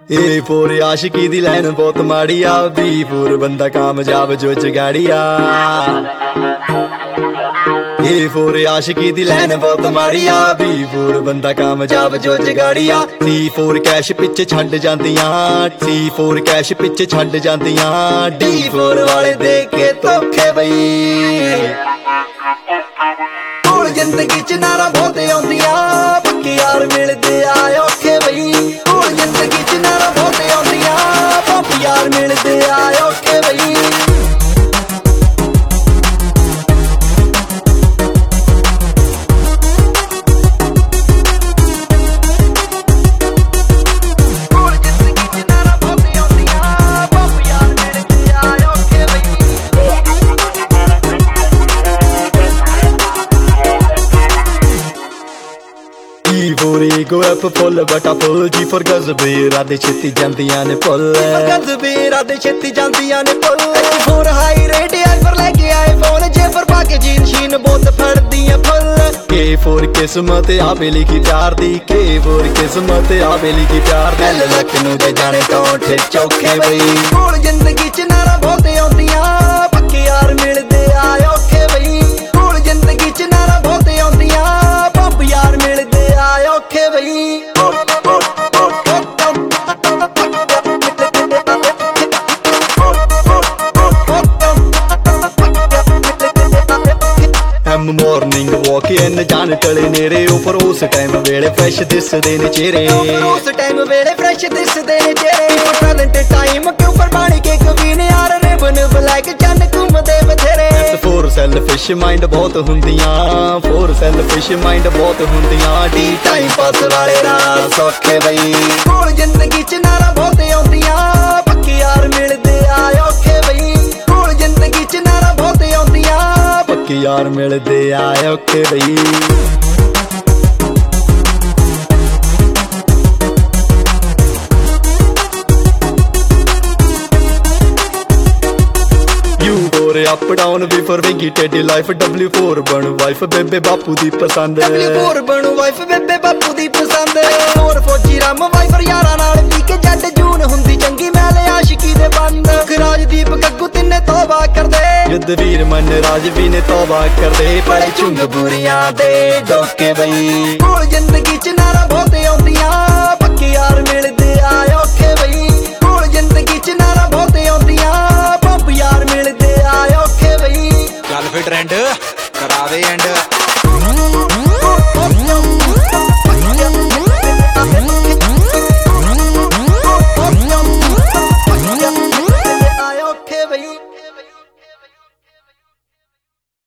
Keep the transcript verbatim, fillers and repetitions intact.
ए four आशिकी दी line बहुत माड़ी आ, B four बंदा कामयाब जो जगाड़िया। ए फोर आशिकी दी लाइन बहुत माड़ी आ, बी फोर बंदा कामयाब जो जगाड़िया। सी फोर कैश पिछे छंड जांदियां, सी फोर कैश पिछे छंड जांदियां, डी फोर वाले देख के धोखे बई। हुण जिंदगी च नारा बहुत आउंदियां, पक्के यार मिलदे आ औखे बई। हुण जिंदगी च नारा बहुत आउंदियां, पक्के यार मिलदे आ औखे बई। गो एप फुल बटा फुल, जी फॉर गज़बे राधे छेती जांदियां ने पुल, गज़बे राधे छेती जांदियां ने पुल। एच फोर हाई रेट आई पर लेके आए फोन, जे पर पाके जीन शीन बहुत फड़दियां फुल। के फोर किस्मत आवे लिखी प्यार दी, के फोर किस्मत आवे लिखी प्यार दी। दिल लखनऊ दे जाने टोठे चौखे बई। हुण जिंदगी च नारा बहुत आउंदियां, पक्के यार मिलदे आ औखे बई। हुण जिंदगी च नारा बहुत आउंदियां, पप्प यार मिलदे आ औखे बई। मॉर्निंग वॉक इन जान टले नेरे, ऊपर उस टाइम वेले फ्रेश दिसदे ने चेहरे, उस टाइम वेले फ्रेश दिसदे ने चेहरे। टैलेंट टाइम के ऊपर पानी के कवीन यार, रिबन ब्लैक चन घूमदे बथेरे। फोर सेल्फिश माइंड बहुत हुंदियां, फोर सेल्फिश माइंड बहुत हुंदियां, डी टाइम पास वाले रात सौखे बई। हुण जिंदगी च नारा बहुत आउंदियां, पक्के यार मिलदे आ औखे बई। हुण जिंदगी च नारा बहुत आउंदियां, पक्के यार मिलदे आ औखे बई। अप डाउन बी फॉर विंगी टेडी लाइफ, डब्ल्यू फोर बनू वाइफ बेबे बापू दी पसंद, डब्ल्यू फोर बनू वाइफ बेबे बापू दी पसंद। फोर फौजी राम वाइफर यारा नाल पी के जट जून हुंदी चंगी, मैले आशिकी दे बंद। राजदीप गग्गू तिन्ने तौबा कर दे, युद्ध वीर मन राजवी ने तौबा कर दे, बड़े चुंग बुरियां दे डोके बई। हुण जिंदगी च नारा बहुत आउंदियां, पक्के यार मिलदे आ औखे बई। हुण जिंदगी च नारा बहुत आउंदियां, पप्प यार मिलदे आ औखे बई। चल फिर ट्रेंड करावे एंड।